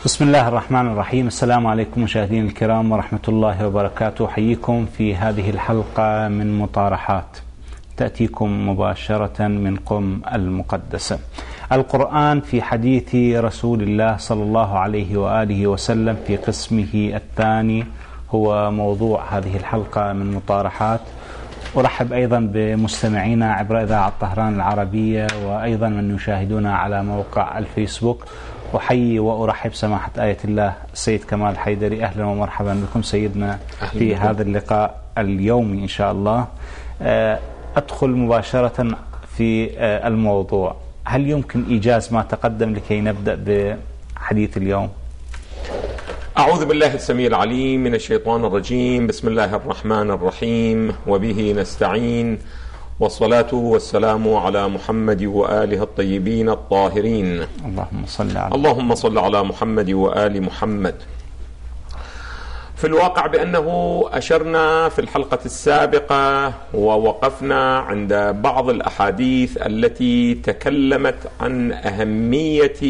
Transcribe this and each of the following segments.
بسم الله الرحمن الرحيم. السلام عليكم مشاهدين الكرام ورحمة الله وبركاته. حييكم في هذه الحلقة من مطارحات تأتيكم مباشرة من قم المقدسة. القرآن في حديث رسول الله صلى الله عليه وآله وسلم في قسمه الثاني هو موضوع هذه الحلقة من مطارحات. أرحب أيضا بمستمعينا عبر إذاعة طهران العربية وأيضا من يشاهدونا على موقع الفيسبوك. أحيي وأرحب سماحة آية الله السيد كمال حيدري. أهلا ومرحبا بكم سيدنا في هذا اللقاء اليومي إن شاء الله. أدخل مباشرة في الموضوع. هل يمكن إيجاز ما تقدم لكي نبدأ بحديث اليوم؟ أعوذ بالله السميع العليم من الشيطان الرجيم. بسم الله الرحمن الرحيم وبه نستعين، والصلاة والسلام على محمد وآله الطيبين الطاهرين. اللهم صل على محمد وآل محمد. في الواقع بأنه أشرنا في الحلقة السابقة ووقفنا عند بعض الأحاديث التي تكلمت عن أهمية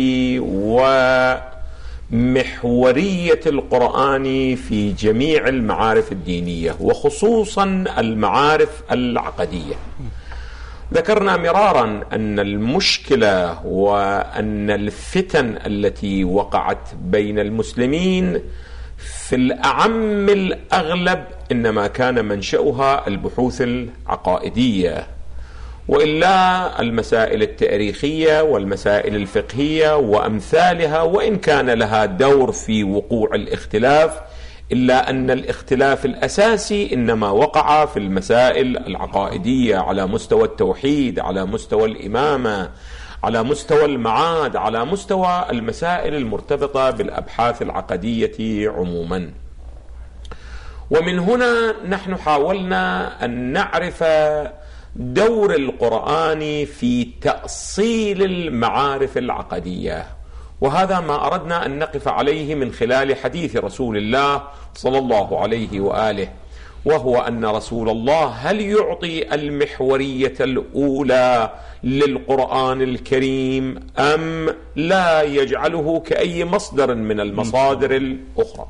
ومحورية القرآن في جميع المعارف الدينية وخصوصا المعارف العقدية. ذكرنا مرارا أن المشكلة وأن الفتن التي وقعت بين المسلمين في الأعم الأغلب إنما كان منشأها البحوث العقائدية، وإلا المسائل التاريخية والمسائل الفقهية وأمثالها وإن كان لها دور في وقوع الاختلاف، إلا أن الاختلاف الأساسي إنما وقع في المسائل العقائدية على مستوى التوحيد، على مستوى الإمامة، على مستوى المعاد، على مستوى المسائل المرتبطة بالأبحاث العقدية عموما. ومن هنا نحن حاولنا أن نعرف دور القرآن في تأصيل المعارف العقدية، وهذا ما أردنا أن نقف عليه من خلال حديث رسول الله صلى الله عليه وآله، وهو أن رسول الله هل يعطي المحورية الأولى للقرآن الكريم أم لا يجعله كأي مصدر من المصادر الأخرى.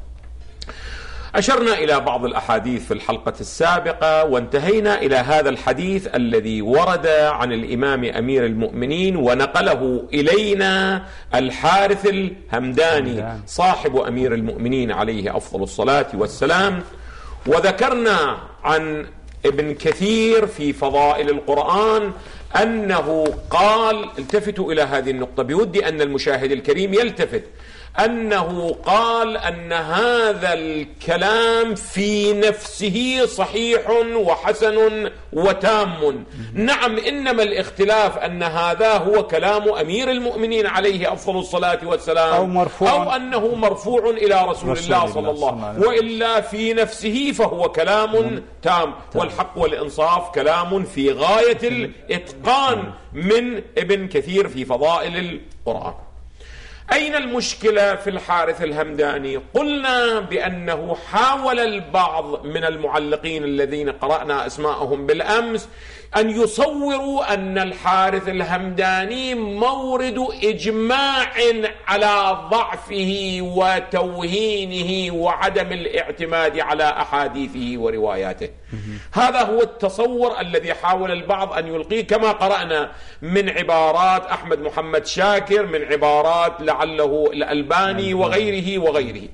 أشرنا إلى بعض الأحاديث في الحلقة السابقة وانتهينا إلى هذا الحديث الذي ورد عن الإمام أمير المؤمنين ونقله إلينا الحارث الهمداني صاحب أمير المؤمنين عليه أفضل الصلاة والسلام. وذكرنا عن ابن كثير في فضائل القرآن أنه قال، التفتوا إلى هذه النقطة بودي أن المشاهد الكريم يلتفت، أنه قال أن هذا الكلام في نفسه صحيح وحسن وتام. نعم، إنما الاختلاف أن هذا هو كلام أمير المؤمنين عليه أفضل الصلاة والسلام أو أنه مرفوع إلى رسول الله صلى الله عليه وسلم، وإلا في نفسه فهو كلام تام. والحق والإنصاف كلام في غاية الإتقان من ابن كثير في فضائل القرآن. أين المشكلة في الحارث الهمداني؟ قلنا بأنه حاول البعض من المعلقين الذين قرأنا أسماءهم بالأمس أن يصوروا أن الحارث الهمداني مورد إجماع على ضعفه وتوهينه وعدم الاعتماد على أحاديثه ورواياته. هذا هو التصور الذي حاول البعض أن يلقيه، كما قرأنا من عبارات أحمد محمد شاكر، من عبارات لعله الألباني وغيره.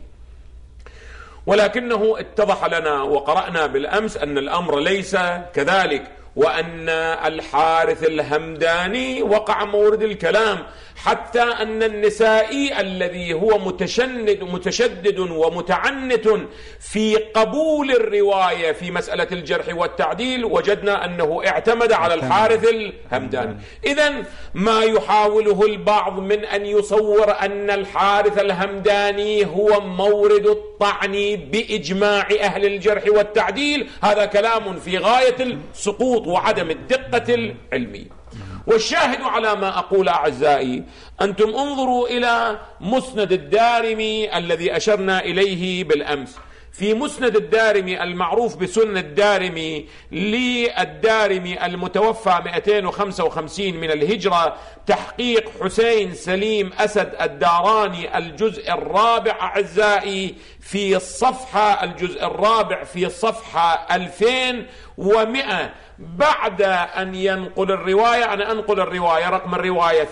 ولكنه اتضح لنا وقرأنا بالأمس أن الأمر ليس كذلك، وأن الحارث الهمداني وقع مورد الكلام، حتى أن النسائي الذي هو متشدد ومتعنت في قبول الرواية في مسألة الجرح والتعديل وجدنا أنه اعتمد على الحارث الهمداني. إذن ما يحاوله البعض من أن يصور أن الحارث الهمداني هو مورد الطعن بإجماع أهل الجرح والتعديل، هذا كلام في غاية السقوط وعدم الدقة العلمية. والشاهد على ما أقول أعزائي، أنتم انظروا إلى مسند الدارمي الذي أشرنا إليه بالأمس. في مسند الدارمي المعروف بسنن الدارمي للدارمي المتوفى 255 من الهجرة، تحقيق حسين سليم أسد الداراني، الجزء الرابع أعزائي في الصفحة، الجزء الرابع في الصفحة 2100 بعد أن ينقل الرواية. أنا أنقل الرواية، رقم الرواية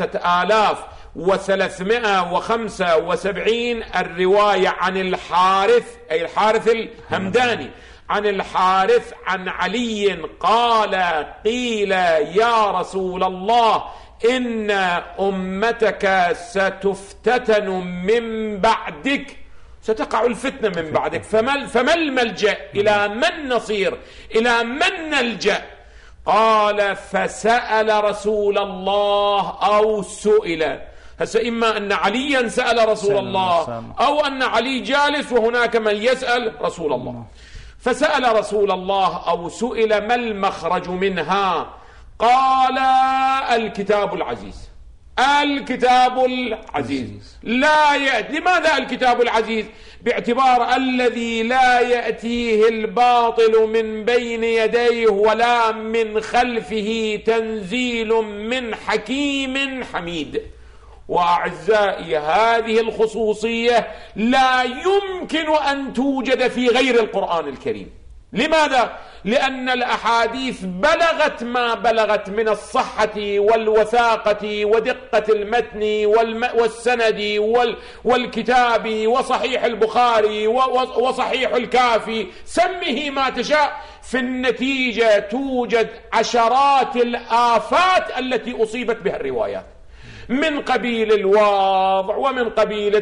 3375 الرواية عن الحارث، أي الحارث الهمداني، عن الحارث عن علي قال: قيل يا رسول الله إن أمتك ستفتتن من بعدك، ستقع الفتنة من بعدك، فما الملجأ؟ إلى من نصير؟ إلى من نلجأ؟ قال: فسأل رسول الله أو سئل. هسه إما أن عليا سأل رسول الله أو أن علي جالس وهناك من يسأل رسول الله. فسأل رسول الله أو سئل: ما المخرج منها؟ قال: الكتاب العزيز. الكتاب العزيز لا يأتي. لماذا الكتاب العزيز؟ باعتبار الذي لا يأتيه الباطل من بين يديه ولا من خلفه، تنزيل من حكيم حميد. وأعزائي، هذه الخصوصية لا يمكن أن توجد في غير القرآن الكريم. لماذا؟ لأن الأحاديث بلغت ما بلغت من الصحة والوثاقة ودقة المتن والسند والكتاب، وصحيح البخاري وصحيح الكافي، سمه ما تشاء. في النتيجة توجد عشرات الآفات التي أصيبت بها الروايات، من قبيل الوضع، ومن قبيل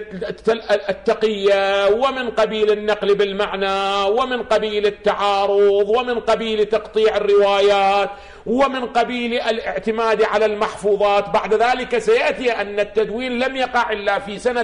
التقية، ومن قبيل النقل بالمعنى، ومن قبيل التعارض، ومن قبيل تقطيع الروايات، ومن قبيل الاعتماد على المحفوظات. بعد ذلك سيأتي أن التدوين لم يقع إلا في سنة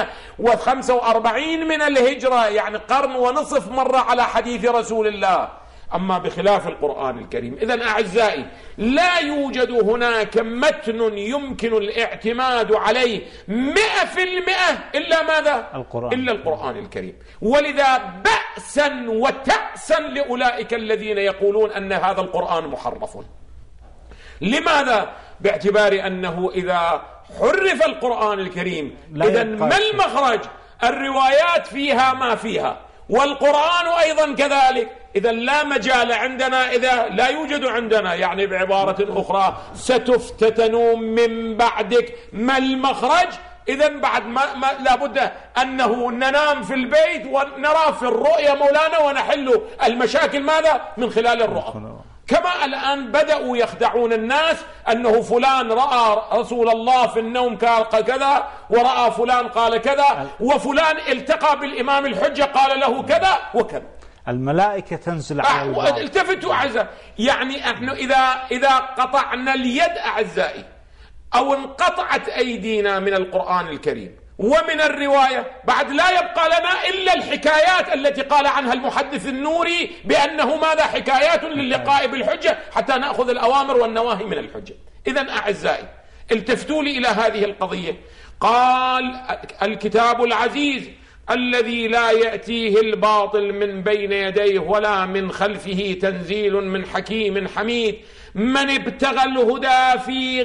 145 من الهجرة، يعني قرن ونصف مر على حديث رسول الله، أما بخلاف القرآن الكريم. إذن أعزائي، لا يوجد هناك متن يمكن الاعتماد عليه 100% إلا ماذا؟ إلا القرآن الكريم. ولذا بأسا وتأسا لأولئك الذين يقولون أن هذا القرآن محرف. لماذا؟ باعتبار أنه إذا حرف القرآن الكريم إذن ما المخرج؟ الروايات فيها ما فيها، والقرآن أيضا كذلك. إذا لا مجال عندنا، إذا لا يوجد عندنا، يعني بعبارة أخرى ستفتتن من بعدك، ما المخرج؟ إذا بعد ما لابد أنه ننام في البيت ونرى في الرؤيا مولانا ونحل المشاكل ماذا؟ من خلال الرؤى. كما الآن بدأوا يخدعون الناس أنه فلان رأى رسول الله في النوم قال كذا، ورأى فلان قال كذا، وفلان التقى بالإمام الحجة قال له كذا وكذا. الملائكة تنزل على البعض. التفتوا أعزائي، يعني نحن إذا قطعنا اليد أعزائي أو انقطعت أيدينا من القرآن الكريم ومن الرواية، بعد لا يبقى لنا إلا الحكايات التي قال عنها المحدث النوري بأنه ماذا؟ حكايات للقاء بالحجة، حتى نأخذ الأوامر والنواهي من الحجة. إذن أعزائي، التفتوا لي إلى هذه القضية. قال: الكتاب العزيز الذي لا يأتيه الباطل من بين يديه ولا من خلفه، تنزيل من حكيم حميد. من ابتغى الهدى في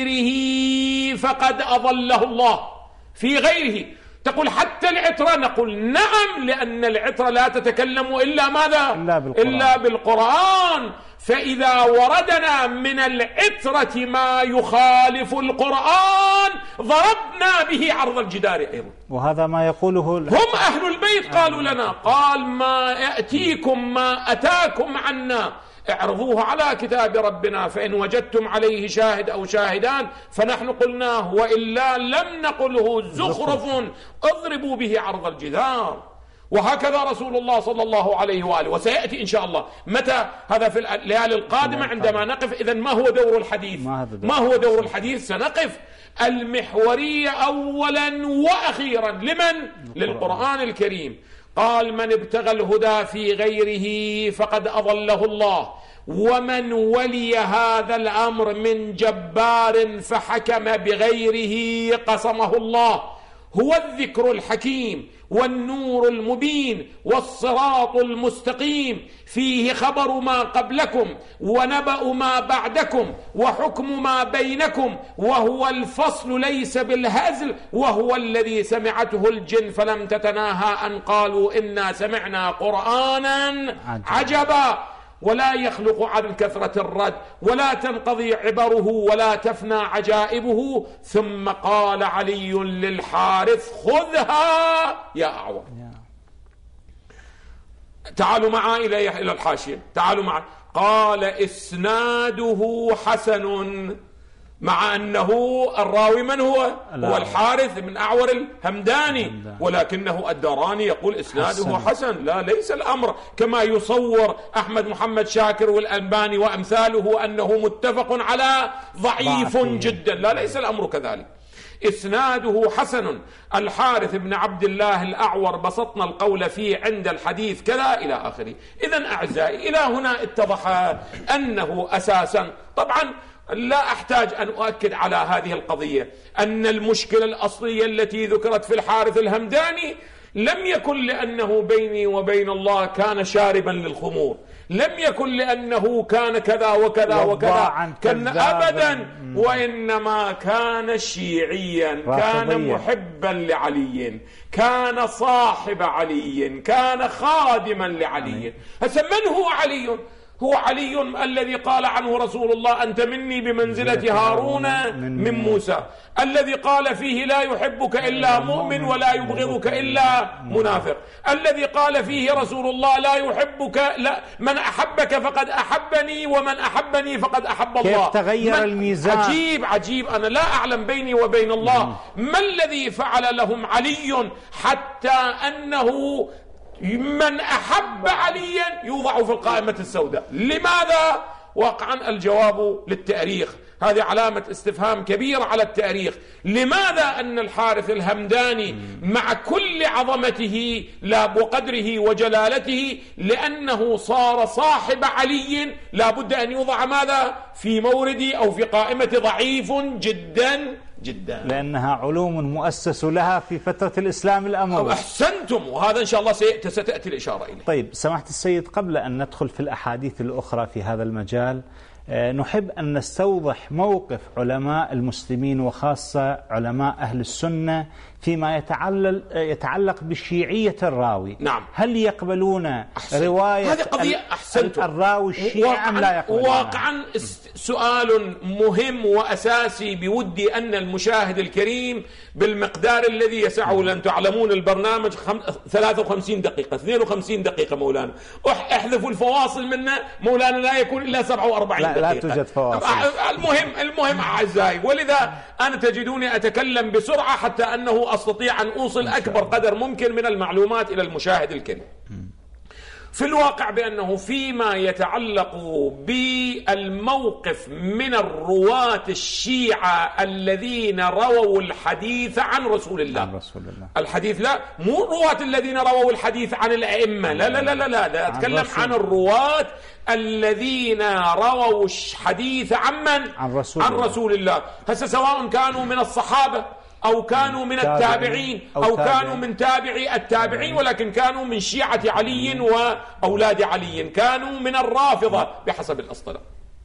غيره فقد أضله الله. في غيره، تقول حتى العترة، نقول نعم، لأن العترة لا تتكلم إلا ماذا؟ إلا بالقرآن. فإذا وردنا من العترة ما يخالف القرآن ضربنا به عرض الجدار أيضا. وهذا ما يقوله هم أهل البيت قالوا لنا، قال: ما يأتيكم ما أتاكم عنا اعرضوه على كتاب ربنا، فإن وجدتم عليه شاهد أو شاهدان فنحن قلناه، وإلا لم نقله زخرف اضربوا به عرض الجدار. وهكذا رسول الله صلى الله عليه وآله. وسيأتي إن شاء الله متى؟ هذا في الليالي القادمة عندما نقف. إذن ما هو دور الحديث؟ ما هو دور الحديث؟ سنقف المحورية أولا وأخيرا لمن؟ للقرآن الكريم. قال: من ابتغى الهدى في غيره فقد أضله الله، ومن ولي هذا الأمر من جبار فحكم بغيره قصمه الله، هو الذكر الحكيم والنور المبين والصراط المستقيم، فيه خبر ما قبلكم ونبأ ما بعدكم وحكم ما بينكم، وهو الفصل ليس بالهزل، وهو الذي سمعته الجن فلم تتناهى أن قالوا إنا سمعنا قرآنا عجبا. ولا يخلق عن كثرة الرد، ولا تنقضي عبره، ولا تفنى عجائبه. ثم قال علي للحارث خذها يا أعور. تعالوا معي إلى الحاشية، تعالوا معي. قال إسناده حسن، مع أنه الراوي من هو؟ هو الحارث بن أعور الهمداني، ولكنه الداراني يقول إسناده حسن. لا، ليس الأمر كما يصور أحمد محمد شاكر والألباني وأمثاله أنه متفق على ضعيف جدا. لا، ليس الأمر كذلك. إسناده حسن. الحارث بن عبد الله الأعور بسطنا القول فيه عند الحديث كذا إلى آخره. إذن أعزائي، إلى هنا اتضح أنه أساسا، طبعا لا أحتاج أن أؤكد على هذه القضية، أن المشكلة الأصلية التي ذكرت في الحارث الهمداني لم يكن لأنه بيني وبين الله كان شاربا للخمور، لم يكن لأنه كان كذا وكذا وكذا، كان أبدا، وإنما كان شيعيا، كان محبا لعلي، كان صاحب علي، كان خادما لعلي. هسه من هو علي؟ هو علي الذي قال عنه رسول الله أنت مني بمنزلة هارون من موسى، الذي قال فيه لا يحبك إلا مؤمن ولا يبغضك إلا منافق، الذي قال فيه رسول الله لا يحبك، لا من أحبك فقد أحبني ومن أحبني فقد أحب الله. كيف تغير الميزان؟ عجيب عجيب. أنا لا أعلم بيني وبين الله ما الذي فعل لهم علي حتى أنه من أحب عليا يوضع في القائمة السوداء. لماذا؟ واقعا الجواب للتاريخ، هذه علامة استفهام كبيرة على التاريخ. لماذا أن الحارث الهمداني مع كل عظمته لا وقدره وجلالته، لأنه صار صاحب علي، لا بد أن يوضع ماذا؟ في مورد أو في قائمة ضعيف جدا جدا، لأنها علوم مؤسس لها في فترة الإسلام الأموي. أحسنتم، وهذا إن شاء الله ستأتي الإشارة إليه. طيب سماحة السيد، قبل أن ندخل في الأحاديث الأخرى في هذا المجال، نحب أن نستوضح موقف علماء المسلمين وخاصة علماء أهل السنة فيما يتعلق بشيعية الراوي. نعم. هل يقبلون رواية هذه قضية الراوي الشيعي أم لا يقبلون؟ واقعا سؤال مهم وأساسي بودي أن المشاهد الكريم بالمقدار الذي يسعه، لأن تعلمون البرنامج 53 دقيقة 52 دقيقة مولانا، احذفوا الفواصل منا مولانا لا يكون إلا 47 دقيقة. لا توجد فواصل. المهم أعزائي، ولذا أنا تجدوني أتكلم بسرعة حتى أنه أستطيع أن أوصل أكبر قدر ممكن من المعلومات إلى المشاهد الكريم. في الواقع بأنه فيما يتعلق بالموقف من الرواة الشيعة الذين رووا الحديث عن رسول الله، الحديث لا مو الرواة الذين رووا الحديث عن الأئمة، لا لا لا لا, لا. أتكلم عن الرواة الذين رووا الحديث عن من؟ عن رسول الله. هسه سواء كانوا من الصحابة أو كانوا من التابعين أو كانوا من تابعي التابعين، ولكن كانوا من شيعة علي وأولاد علي، كانوا من الرافضة بحسب الاصطلاح.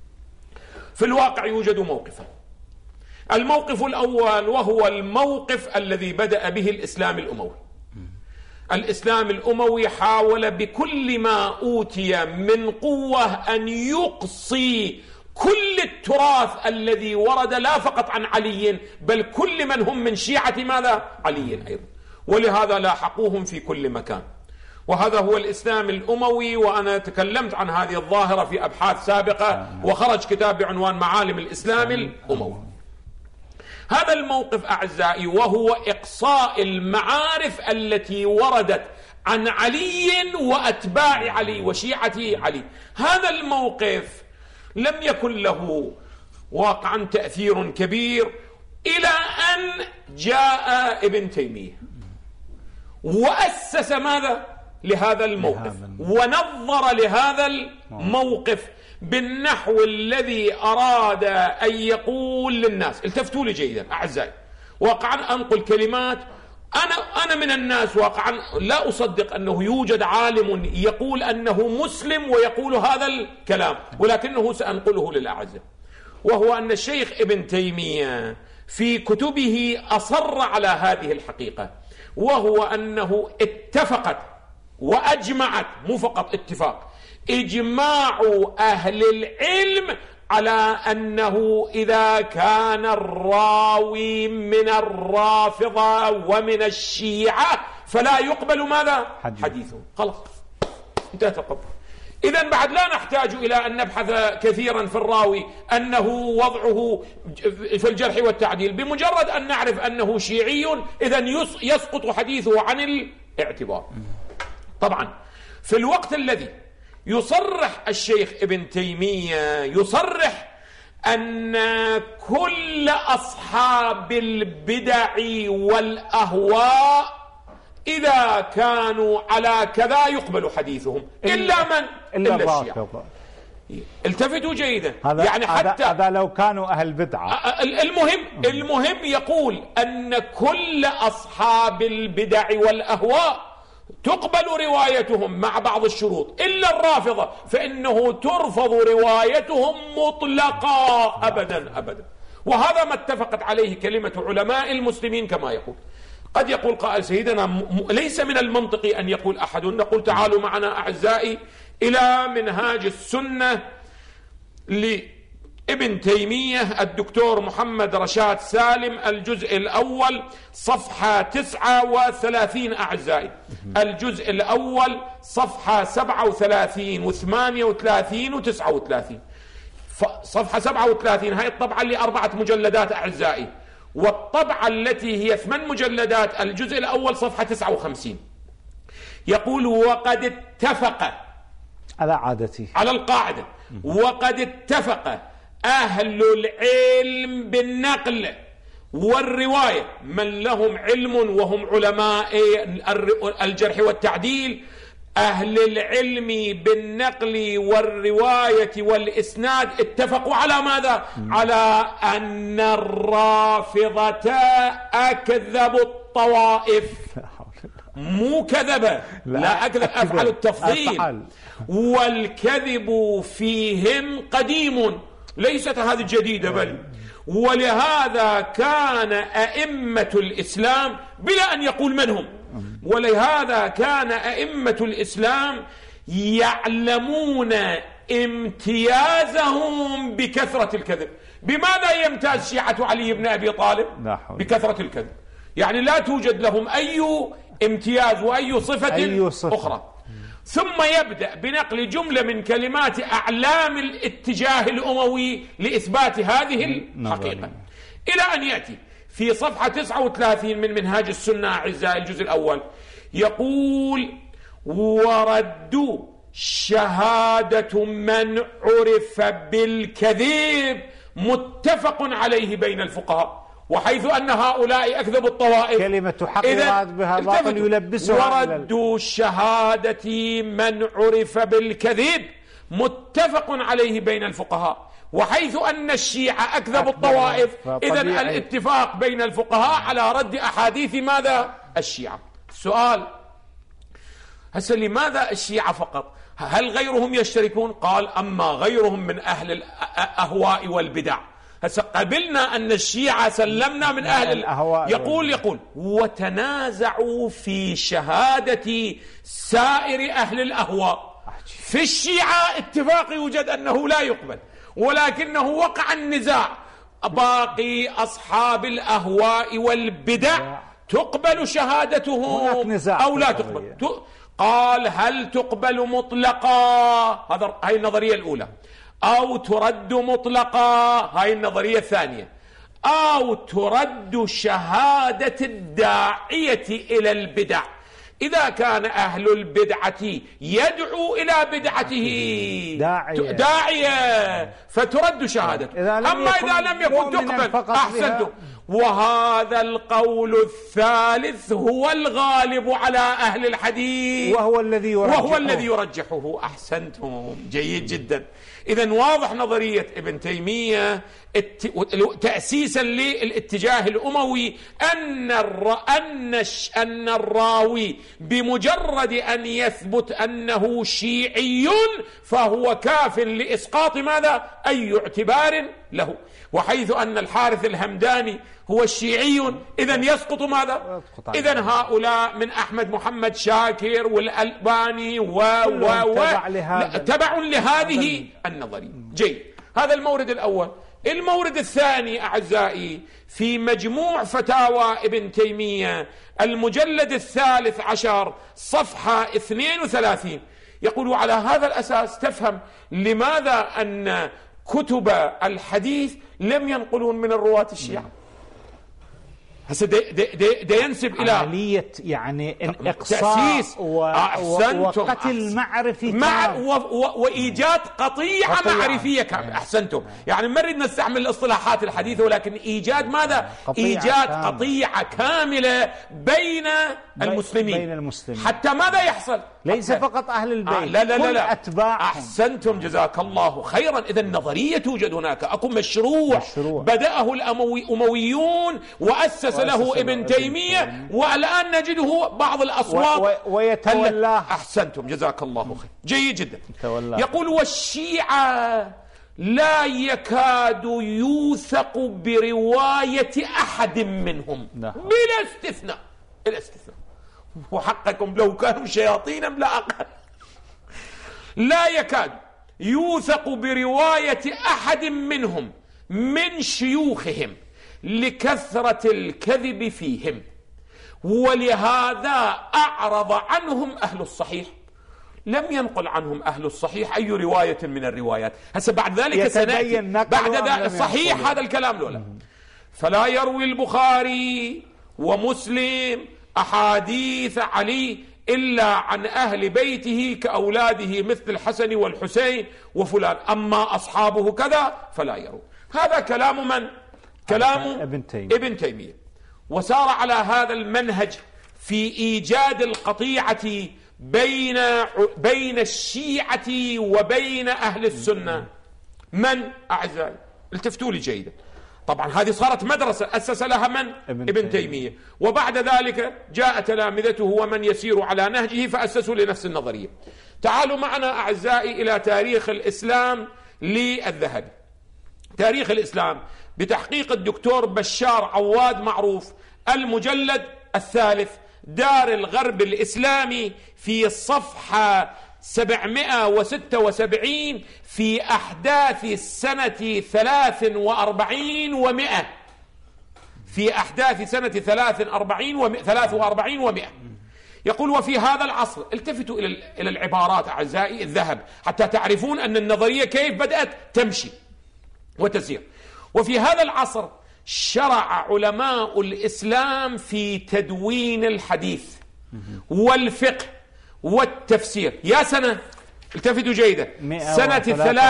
في الواقع يوجد موقفان. الموقف الأول وهو الموقف الذي بدأ به الإسلام الأموي. الإسلام الأموي حاول بكل ما أوتي من قوة أن يقصي كل التراث الذي ورد لا فقط عن علي بل كل من هم من شيعة ماذا؟ علي أيضا، ولهذا لاحقوهم في كل مكان. وهذا هو الإسلام الأموي، وأنا تكلمت عن هذه الظاهرة في أبحاث سابقة، وخرج كتاب بعنوان معالم الإسلام الأموي. هذا الموقف أعزائي وهو إقصاء المعارف التي وردت عن علي وأتباع علي وشيعة علي. هذا الموقف لم يكن له واقعا تأثير كبير إلى أن جاء ابن تيمية وأسس ماذا؟ لهذا الموقف، ونظر لهذا الموقف بالنحو الذي أراد أن يقول للناس. التفتوا لي جيدا أعزائي، واقعا أنقل كلمات أنا من الناس واقعا لا أصدق أنه يوجد عالم يقول أنه مسلم ويقول هذا الكلام، ولكنه سأنقله للأعزة، وهو أن الشيخ ابن تيمية في كتبه أصر على هذه الحقيقة، وهو أنه اتفقت وأجمعت، مو فقط اتفاق، إجماع أهل العلم على أنه إذا كان الراوي من الرافضة ومن الشيعة فلا يقبل ماذا؟ حديثه. خلاص انتهت القضية. إذن بعد لا نحتاج إلى أن نبحث كثيرا في الراوي أنه وضعه في الجرح والتعديل، بمجرد أن نعرف أنه شيعي إذن يسقط حديثه عن الاعتبار. طبعا في الوقت الذي يصرح الشيخ ابن تيمية يصرح أن كل أصحاب البدع والأهواء إذا كانوا على كذا يقبل حديثهم إلا من؟ إلا الشيعة. التفتوا جيدا، يعني حتى هذا لو كانوا أهل بدعة. المهم يقول أن كل أصحاب البدع والأهواء تقبل روايتهم مع بعض الشروط إلا الرافضة فإنه ترفض روايتهم مطلقا أبدا. وهذا ما اتفقت عليه كلمة علماء المسلمين كما يقول. قد يقول قائل سيدنا ليس من المنطقي أن يقول أحد، نقول تعالوا معنا أعزائي إلى منهاج السنة لابن تيمية الدكتور محمد رشاد سالم، الجزء الأول صفحة 39 أعزائي، الجزء الأول صفحة 37 و38 و39. صفحة 37 هاي الطبعة اللي 4 مجلدات أعزائي، والطبعة التي هي 8 مجلدات الجزء الأول صفحة 59. يقول وقد اتفق على عادتي على القاعدة، وقد اتفق أهل العلم بالنقل والرواية، من لهم علم وهم علماء الجرح والتعديل، أهل العلم بالنقل والرواية والإسناد اتفقوا على ماذا؟ على أن الرافضة أكذب الطوائف. مو كذبة، لا أكذب، أفعل التفضيل، والكذب فيهم قديم، ليست هذه جديدة بل. ولهذا كان أئمة الإسلام بلا أن يقول من هم، ولهذا كان أئمة الإسلام يعلمون امتيازهم بكثرة الكذب. بماذا يمتاز شيعة علي بن أبي طالب؟ بكثرة الكذب، يعني لا توجد لهم أي امتياز وأي صفة أخرى. ثم يبدأ بنقل جملة من كلمات أعلام الاتجاه الأموي لإثبات هذه الحقيقة، إلى أن يأتي في صفحة 39 من منهاج السنة أعزائي الجزء الأول، يقول وردوا شهادة من عرف بالكذب متفق عليه بين الفقهاء، وحيث أن هؤلاء أكذبوا الطوائف كلمة حق يراد بها باطل يلبسها. وردوا شهادة من عرف بالكذب متفق عليه بين الفقهاء، وحيث أن الشيعة أكذبوا الطوائف إذن الاتفاق بين الفقهاء على رد أحاديث ماذا؟ الشيعة. السؤال هسه لماذا الشيعة فقط؟ هل غيرهم يشتركون؟ قال أما غيرهم من أهل الأهواء والبدع. هسه قبلنا أن الشيعة سلمنا من أهل الأهواء. يقول وتنازعوا في شهادة سائر أهل الأهواء. في الشيعة اتفاق يوجد أنه لا يقبل، ولكنه وقع النزاع، باقي أصحاب الأهواء والبدع تقبل شهادتهم أو لا تقبل؟ قال هل تقبل مطلقا؟ هاي النظرية الأولى، أو ترد مطلقا، هاي النظرية الثانية، أو ترد شهادة الداعية إلى البدع. إذا كان أهل البدعة يدعو إلى بدعته داعية فترد شهادته، أما إذا لم يكن تقبل أحسنتم. وهذا القول الثالث هو الغالب على أهل الحديث، وهو الذي يرجحه. أحسنتم، جيد جدا. إذن واضح نظرية ابن تيمية تأسيسا للاتجاه الأموي أن الراوي بمجرد أن يثبت أنه شيعي فهو كاف لإسقاط ماذا؟ أي اعتبار له. وحيث أن الحارث الهمداني هو الشيعي إذن يسقط ماذا؟ إذن هؤلاء من أحمد محمد شاكر والألباني تبع لهذه النظرية. جيد، هذا المورد الأول. المورد الثاني أعزائي في مجموع فتاوى ابن تيمية المجلد 13 صفحة 32 يقول: على هذا الأساس تفهم لماذا أن كتب الحديث لم ينقلون من الرواة الشيعة. هسه دا ينسب إلى عملية يعني إقصاء وقتل معرفي وإيجاد قطيعة معرفية كاملة. أحسنتم. يعني ما نريد نستعمل الاصطلاحات الحديثة، ولكن إيجاد ماذا؟ إيجاد قطيعة كاملة بين المسلمين. حتى ماذا يحصل؟ ليس فقط أهل البيت، لا أتباعهم. أحسنتم، جزاك الله خيرا. إذا النظرية توجد هناك، أكو مشروع بدأه الأمويون وأسس له ابن تيمية، والآن نجده بعض الأصوات ويتولاه. أحسنتم، جزاك الله خير. جيد جدا. يقول: والشيعة لا يكاد يوثق برواية أحد منهم بلا استثناء. وحقكم لو كانوا شياطينا لا أقل. لا يكاد يوثق برواية أحد منهم من شيوخهم لكثرة الكذب فيهم، ولهذا أعرض عنهم أهل الصحيح. لم ينقل عنهم أهل الصحيح أي رواية من الروايات. هسه بعد ذلك سنأتي بعد ذلك صحيح هذا الكلام لولا. فلا يروي البخاري ومسلم أحاديث علي إلا عن أهل بيته كأولاده مثل الحسن والحسين وفلان، أما أصحابه كذا فلا يروي. هذا كلام من؟ كلام ابن تيمية. وسار على هذا المنهج في إيجاد القطيعة بين الشيعة وبين أهل السنة. من أعزائي؟ التفتوا لي جيدا. طبعا هذه صارت مدرسة أسس لها من؟ ابن تيمية. وبعد ذلك جاء تلامذته ومن يسير على نهجه فأسسوا لنفس النظرية. تعالوا معنا أعزائي إلى تاريخ الإسلام للذهبي. تاريخ الإسلام بتحقيق الدكتور بشار عواد معروف، المجلد 3 دار الغرب الإسلامي، في الصفحة 776 في أحداث سنة 43 و100. في أحداث سنة 43 و100 يقول: وفي هذا العصر. التفتوا إلى العبارات أعزائي الذهب حتى تعرفون أن النظرية كيف بدأت تمشي وتسير. وفي هذا العصر شرع علماء الإسلام في تدوين الحديث والفقه والتفسير. يا سنة، التفتوا جيدا، سنة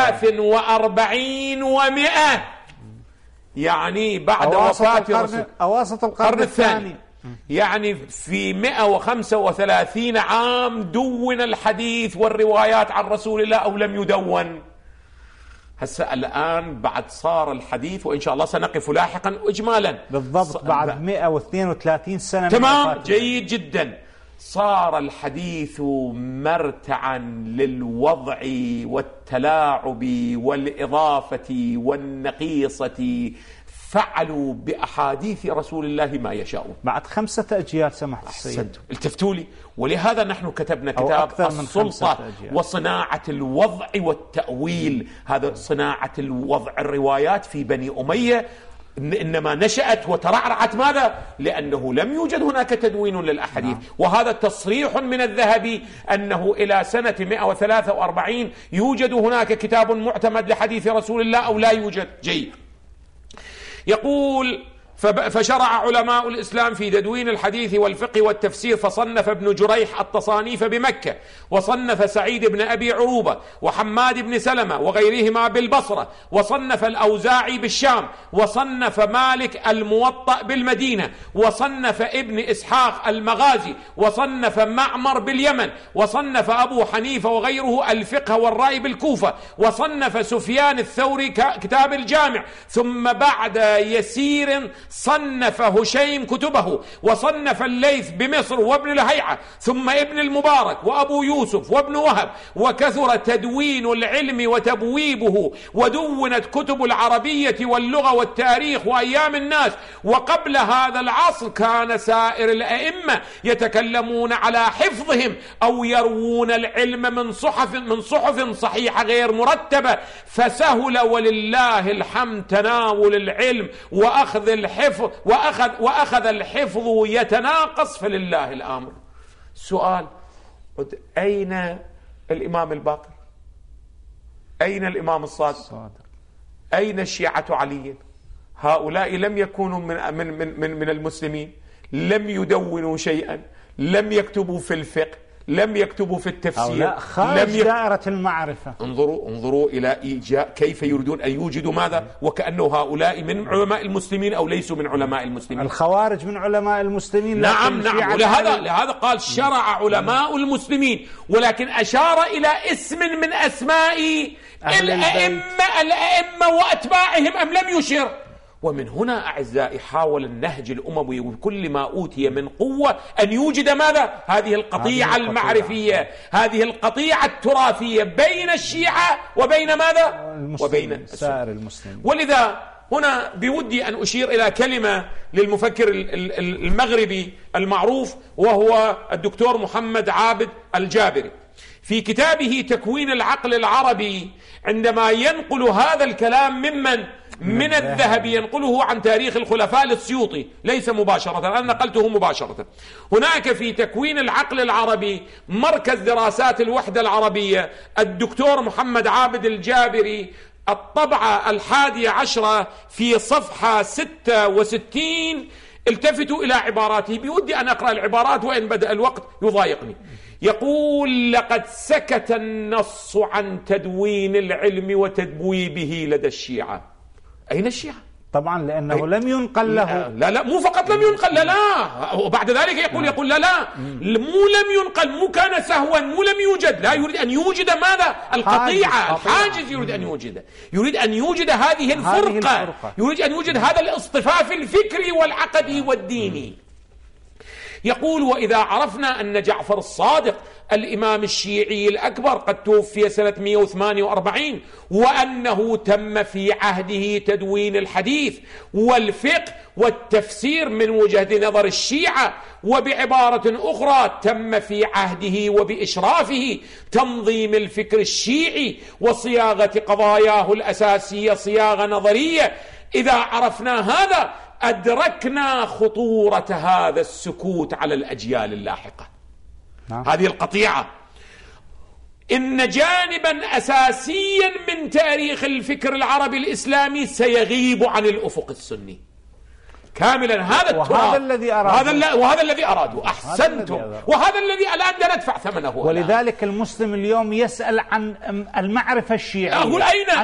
43 و100، يعني بعد وفاة الرسول، أواسط القرن الثاني. يعني في 135 عام دون الحديث والروايات عن رسول الله أو لم يدون. هسه الآن بعد صار الحديث، وإن شاء الله سنقف لاحقا إجمالا بالضبط بعد 132 سنة. تمام، جيد جدا. صار الحديث مرتعا للوضع والتلاعب والإضافة والنقيصة، فعلوا بأحاديث رسول الله ما يشاءون. بعد 5 أجيال سمحت السيد. التفتوا لي. ولهذا نحن كتبنا كتاب السلطة وصناعة الوضع والتأويل. هذا صناعة الوضع الروايات في بني أمية إنما نشأت وترعرعت. ماذا؟ لأنه لم يوجد هناك تدوين للأحاديث. وهذا تصريح من الذهبي أنه إلى سنة 143 يوجد هناك كتاب معتمد لحديث رسول الله أو لا يوجد. جيد. يقول: فشرع علماء الإسلام في تدوين الحديث والفقه والتفسير، فصنف ابن جريح التصانيف بمكة، وصنف سعيد بن أبي عروبة وحماد بن سلمة وغيرهما بالبصرة، وصنف الأوزاعي بالشام، وصنف مالك الموطأ بالمدينة، وصنف ابن إسحاق المغازي، وصنف معمر باليمن، وصنف أبو حنيفة وغيره الفقه والرأي بالكوفة، وصنف سفيان الثوري كتاب الجامع، ثم بعد يسير صنف هشيم كتبه، وصنف الليث بمصر وابن لهيعة، ثم ابن المبارك وأبو يوسف وابن وهب، وكثر تدوين العلم وتبويبه، ودونت كتب العربية واللغة والتاريخ وأيام الناس. وقبل هذا العصر كان سائر الأئمة يتكلمون على حفظهم أو يروون العلم من صحف صحيحة غير مرتبة، فسهل ولله الحمد تناول العلم وأخذ الحفظ وأخذ الحفظ يتناقص، فلله الأمر. سؤال: أين الإمام الباقر؟ أين الإمام الصادق؟ أين الشيعة علي؟ هؤلاء لم يكونوا من المسلمين، لم يدونوا شيئا، لم يكتبوا في الفقه، لم يكتبوا في التفسير، خارج دائرة المعرفة. انظروا إلى إيجاء كيف يريدون أن يوجدوا ماذا، وكأنه هؤلاء من علماء المسلمين أو ليسوا من علماء المسلمين. الخوارج من علماء المسلمين. نعم، لهذا قال شرع علماء المسلمين، ولكن أشار إلى اسم من أسماء الأئمة وأتباعهم أم لم يشر؟ ومن هنا أعزائي حاول النهج الأموي بكل ما أوتي من قوة أن يوجد ماذا؟ هذه القطيعة المعرفية، هذه القطيعة التراثية بين الشيعة وبين ماذا؟ وبين سائر المسلمين. ولذا هنا بودي أن أشير إلى كلمة للمفكر المغربي المعروف، وهو الدكتور محمد عابد الجابري في كتابه تكوين العقل العربي، عندما ينقل هذا الكلام من الذهبي، ينقله عن تاريخ الخلفاء للسيوطي، ليس مباشرة، أنا نقلته مباشرة. هناك في تكوين العقل العربي مركز دراسات الوحدة العربية الدكتور محمد عابد الجابري، الطبعة 11 في صفحة 66. التفتوا إلى عباراته، بودي أن أقرأ العبارات وإن بدأ الوقت يضايقني. يقول: لقد سكت النص عن تدوين العلم وتدبويبه لدى الشيعة. أين الشيعة؟ طبعا لأنه لم ينقل له. لا مو فقط لم ينقل، لا وبعد ذلك يقول لا مو لم ينقل، مو كان سهوا، مو لم يوجد، لا يريد أن يوجد ماذا؟ القطيعة، الحاجز يريد أن يوجد هذه الفرقة، يريد أن يوجد هذا الاصطفاف الفكري والعقدي والديني. يقول: وإذا عرفنا أن جعفر الصادق الإمام الشيعي الأكبر قد توفي سنة 148، وأنه تم في عهده تدوين الحديث والفقه والتفسير من وجهة نظر الشيعة، وبعبارة أخرى تم في عهده وبإشرافه تنظيم الفكر الشيعي وصياغة قضاياه الأساسية صياغة نظرية، إذا عرفنا هذا أدركنا خطورة هذا السكوت على الأجيال اللاحقة. هذه القطيعة إن جانبا أساسيا من تاريخ الفكر العربي الإسلامي سيغيب عن الأفق السني كاملا. هذا التراث وهذا الذي أرادوا. أحسنتم، وهذا الذي الآن ندفع ثمنه. ولذلك المسلم اليوم يسأل عن المعرفة الشيعية، أقول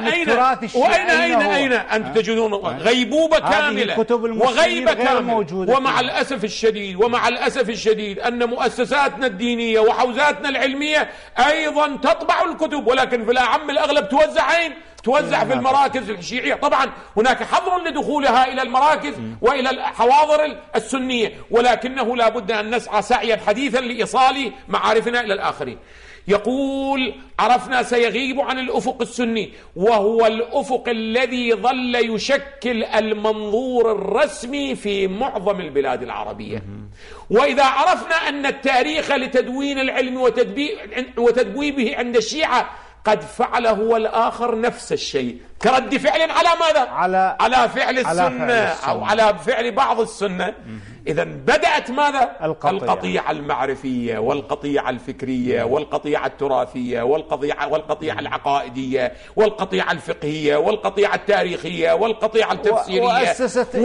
أين أنتم تجدون غيبوبة كاملة وغيبة كاملة. ومع الأسف الشديد أن مؤسساتنا الدينية وحوزاتنا العلمية أيضا تطبع الكتب، ولكن في الأعم الأغلب توزع في المراكز الشيعية. طبعا هناك حظر لدخولها إلى المراكز وإلى الحواضر السنية، ولكنه لا بد أن نسعى سعيا حديثا لإيصال معارفنا إلى الآخرين. يقول: عرفنا سيغيب عن الأفق السني، وهو الأفق الذي ظل يشكل المنظور الرسمي في معظم البلاد العربية. وإذا عرفنا أن التاريخ لتدوين العلم وتدبويبه عند الشيعة قد فعل هو الآخر نفس الشيء، كرد فعل على ماذا؟ على فعل السنة أو على فعل بعض السنة. إذا بدأت ماذا؟ القطيعة المعرفية والقطيعة الفكرية والقطيعة التراثية والقطيعة العقائدية والقطيعة الفقهية والقطيعة التاريخية والقطيعة التفسيرية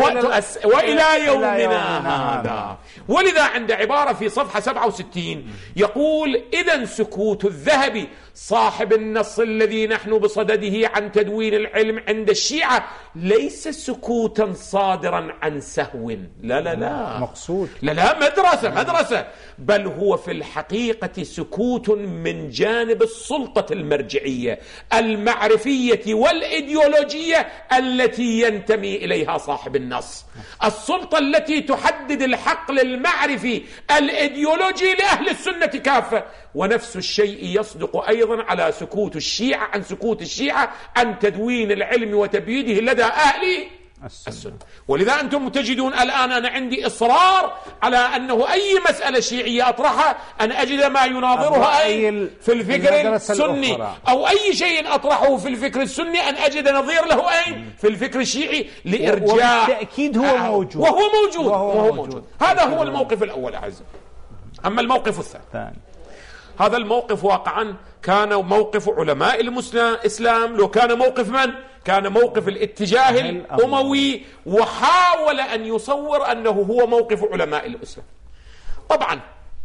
وإلى يومنا هذا. ولذا عند عبارة في صفحة 67 يقول: إذن سكوت الذهبي صاحب النص الذي نحن بصدده عن تدوين العلم عند الشيعة ليس سكوتا صادرا عن سهو، لا مقصود، لا مدرسة، بل هو في الحقيقة سكوت من جانب السلطة المرجعية المعرفية والإيديولوجية التي ينتمي إليها صاحب النص، السلطة التي تحدد الحقل المعرفي الإيديولوجي لأهل السنة كافة. ونفس الشيء يصدق أيضا على سكوت الشيعة عن سكوت الشيعة عن تدوين العلم وتبييده لدى أهل السنة. ولذا أنتم تجدون الآن أنا عندي إصرار على أنه أي مسألة شيعية أطرحها أن أجد ما يناظرها أي في الفكر السني، أو أي شيء أطرحه في الفكر السني أن أجد نظير له أي في الفكر الشيعي لإرجاع. وبالتأكيد هو موجود وهو موجود. هذا هو الموقف الأول أعزائي. أما الموقف الثاني، هذا الموقف واقعا كان موقف علماء الإسلام. لو كان موقف من؟ كان موقف الاتجاه الأموي، وحاول أن يصور أنه هو موقف علماء الإسلام. طبعا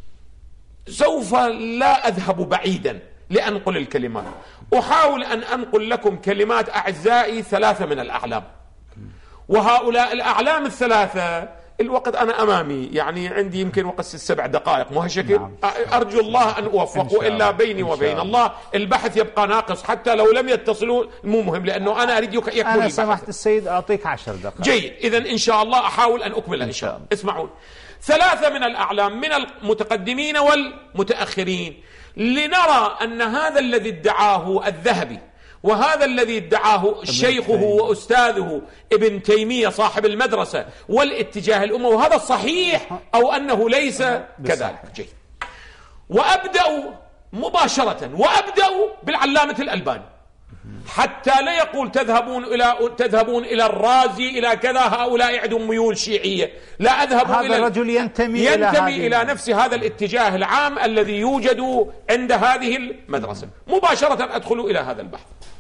سوف لا أذهب بعيدا لأنقل الكلمات، أحاول أن أنقل لكم كلمات أعزائي 3 من الأعلام، وهؤلاء الأعلام ال3 الوقت أنا أمامي، يعني عندي يمكن وقت 7 دقائق مو هالشكل. أرجو الله أن أوفق، وإلا بيني وبين الله البحث يبقى ناقص حتى لو لم يتصلوا، مو مهم، لأنه أنا أريد يكمل البحث. أنا سمحت السيد أعطيك 10 دقائق. جيد، إذن إن شاء الله أحاول أن أكمل إن شاء الله. اسمعون، 3 من الأعلام من المتقدمين والمتأخرين لنرى أن هذا الذي ادعاه الذهبي وهذا الذي ادعاه شيخه وأستاذه ابن تيمية صاحب المدرسة والاتجاه الأموي، وهذا الصحيح أو أنه ليس كذلك. جيد، وأبدأ مباشرة بالعلامة الألباني، حتى لا يقول تذهبون إلى الرازي إلى كذا، هؤلاء عندهم ميول شيعية. لا أذهب هذا الرجل ينتمي إلى نفس هذا الاتجاه العام الذي يوجد عند هذه المدرسة. مباشرة أدخل إلى هذا البحث.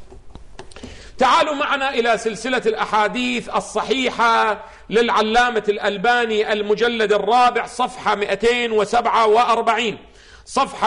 تعالوا معنا إلى سلسلة الأحاديث الصحيحة للعلامة الألباني، المجلد 4 صفحة 247. صفحة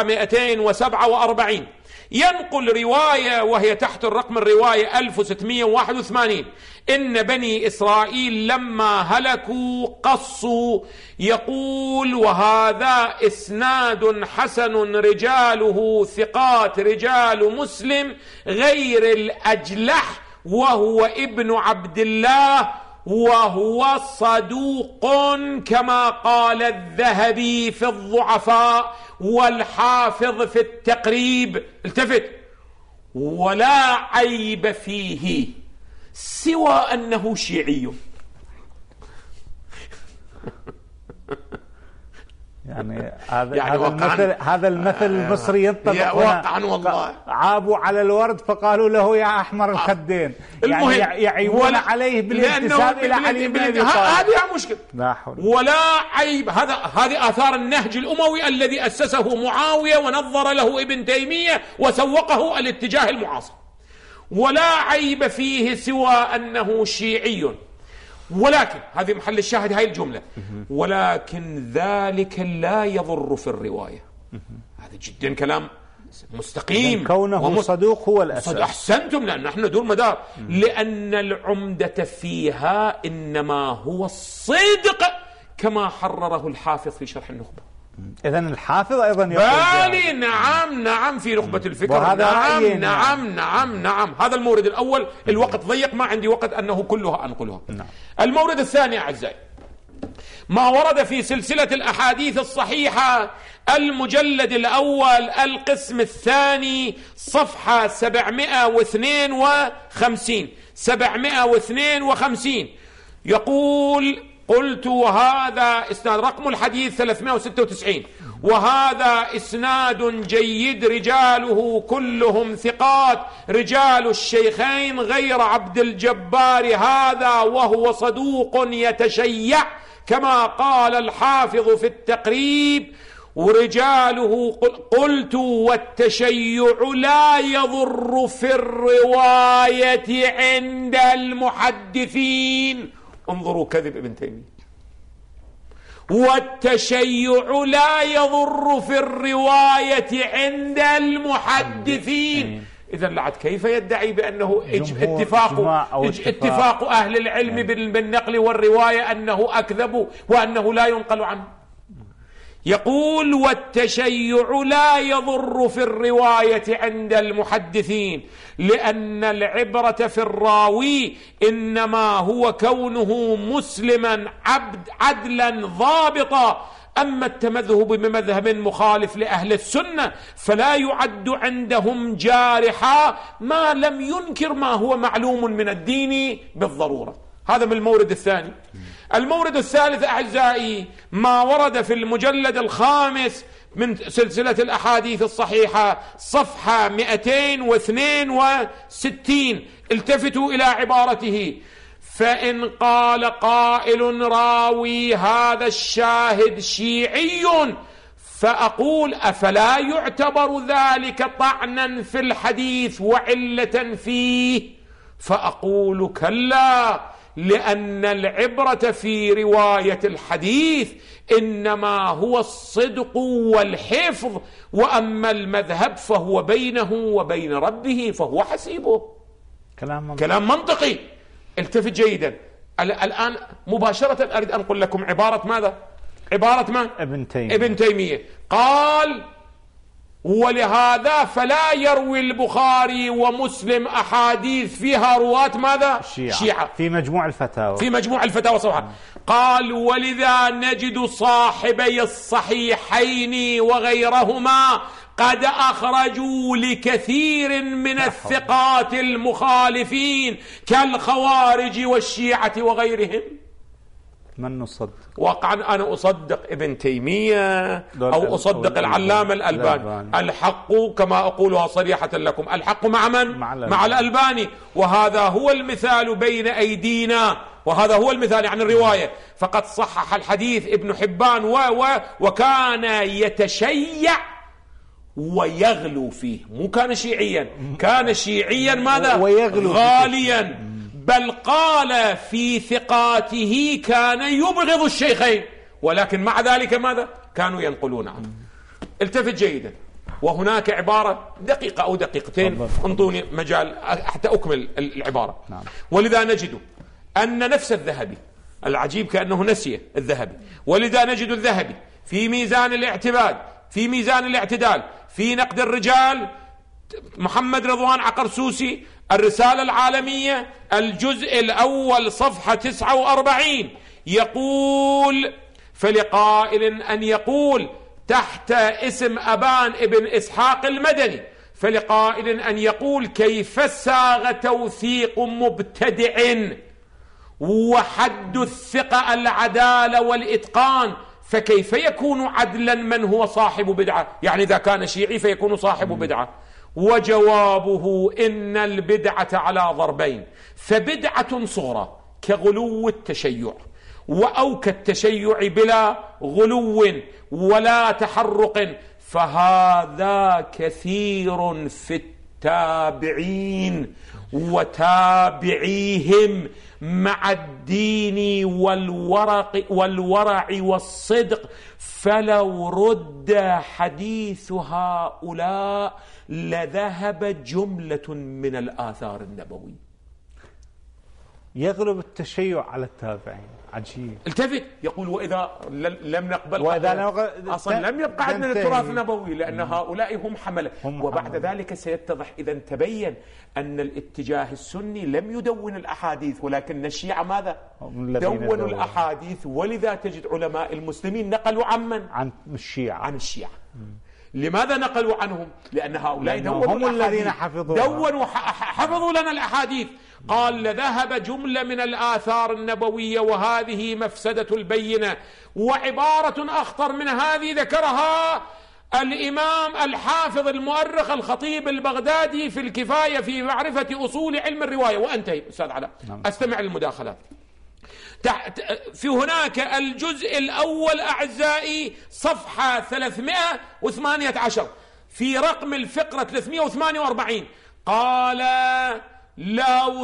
247 ينقل رواية وهي تحت الرقم الرواية 1681: إن بني إسرائيل لما هلكوا قصوا. يقول: وهذا إسناد حسن رجاله ثقات رجال مسلم غير الأجلح وهو ابن عبد الله وهو صدوق كما قال الذهبي في الضعفاء والحافظ في التقريب. التفت: ولا عيب فيه سوى أنه شيعي. يعني هذا المثل المصري ينطبق واقعا والله. عابوا على الورد فقالوا له يا أحمر الخدين، يعني يعيبون عليه بالانتساب إلى علي بن أبي طالب. هذه مشكلة. ولا عيب، هذه آثار النهج الأموي الذي أسسه معاوية ونظر له ابن تيمية وسوقه الاتجاه المعاصر. ولا عيب فيه سوى أنه شيعي، ولكن هذه محل الشاهد هاي الجملة، ولكن ذلك لا يضر في الرواية. هذا جدا كلام مستقيم. كونه صدوق هو الأساس. أحسنتم، لأن نحن دون مدار، لأن العمدة فيها إنما هو الصدق كما حرره الحافظ في شرح النخبة. إذن الحافظ أيضا بالي. نعم في نخبة الفكر. نعم. هذا المورد الأول. الوقت ضيق، ما عندي وقت أنه كلها أنقلها. المورد الثاني أعزائي، ما ورد في سلسلة الأحاديث الصحيحة المجلد الأول القسم الثاني صفحة 752. يقول: قلت وهذا إسناد رقم الحديث 396 وهذا إسناد جيد رجاله كلهم ثقات رجال الشيخين غير عبد الجبار هذا وهو صدوق يتشيع كما قال الحافظ في التقريب ورجاله. قلت والتشيع لا يضر في الرواية عند المحدثين. انظروا كذب ابن تيمية. والتشيع لا يضر في الرواية عند المحدثين. إذا لعد كيف يدعي بأنه اتفاق أهل العلم بالنقل والرواية أنه أكذب وأنه لا ينقل عنه. يقول والتشيع لا يضر في الرواية عند المحدثين لأن العبرة في الراوي إنما هو كونه مسلما عدلا ضابطا. أما التمذهب بمذهب مخالف لأهل السنة فلا يعد عندهم جارحا ما لم ينكر ما هو معلوم من الدين بالضرورة. هذا من المورد الثاني. المورد الثالث أعزائي ما ورد في المجلد الخامس من سلسلة الأحاديث الصحيحة صفحة 262. التفتوا إلى عبارته. فإن قال قائل راوي هذا الشاهد شيعي فأقول أفلا يعتبر ذلك طعنا في الحديث وعلة فيه؟ فأقول كلا، لأن العبرة في رواية الحديث إنما هو الصدق والحفظ، وأما المذهب فهو بينه وبين ربه فهو حسيبه. كلام منطقي. التفت جيدا. الآن مباشرة أريد أن أقول لكم عبارة ماذا؟ عبارة ما؟ ابن تيمية قال ولهذا فلا يروي البخاري ومسلم أحاديث فيها رواة ماذا؟ شيعة. في مجموع الفتاوى. صحيح. قال ولذا نجد صاحبي الصحيحين وغيرهما قد أخرجوا لكثير من الثقات المخالفين كالخوارج والشيعة وغيرهم. من نصدق؟ واقعا أنا أصدق ابن تيمية أو أصدق العلامة الألباني. الحق كما أقولها صريحة لكم، الحق مع من؟ مع الألباني. وهذا هو المثال بين أيدينا، وهذا هو المثال عن الرواية. فقد صحح الحديث ابن حبان وكان يتشيع ويغلو فيه. مو كان شيعيا، كان شيعيا ماذا؟ غاليا. بل قال في ثقاته كان يبغض الشيخين، ولكن مع ذلك ماذا؟ كانوا ينقلون عنه. التفت جيدا. وهناك عبارة دقيقة أو دقيقتين، انطوني مجال حتى أكمل العبارة. ولذا نجد أن نفس الذهبي، العجيب كأنه نسي الذهبي، ولذا نجد الذهبي في ميزان الاعتدال في نقد الرجال محمد رضوان عقرسوسي الرسالة العالمية الجزء الأول صفحة 49 يقول فلقائل أن يقول تحت اسم أبان ابن إسحاق المدني، فلقائل أن يقول كيف ساغ توثيق مبتدع وحد الثقة العدالة والإتقان، فكيف يكون عدلا من هو صاحب بدعة؟ يعني إذا كان شيعي فيكون صاحب بدعة. وجوابه إن البدعة على ضربين، فبدعة صغرى كغلو التشيع، أو كالتشيع بلا غلو ولا تحرق، فهذا كثير في التابعين وتابعيهم مع الدين والورع والصدق، فلو رد حديث هؤلاء لذهب جملة من الآثار النبوية. يغلب التشيع على التابعين. عجيب. التفت. يقول وإذا لم نقبل أصلا لم يبقى عندنا التراث النبوي، لأن هؤلاء هم حملة. وبعد ذلك سيتضح إذا تبين أن الاتجاه السني لم يدون الأحاديث، ولكن الشيعة ماذا؟ دونوا الأحاديث. ولذا تجد علماء المسلمين نقلوا عن من؟ عن الشيعة. لماذا نقلوا عنهم؟ لأن هؤلاء هم الذين حفظوا لنا الأحاديث. قال لذهب جملة من الآثار النبوية وهذه مفسدة البينة. وعبارة أخطر من هذه ذكرها الإمام الحافظ المؤرخ الخطيب البغدادي في الكفاية في معرفة أصول علم الرواية. وأنتهي أستاذ علاء، أستمع للمداخلات. في هناك الجزء الأول أعزائي صفحة 318 في رقم الفقرة 348 قال لو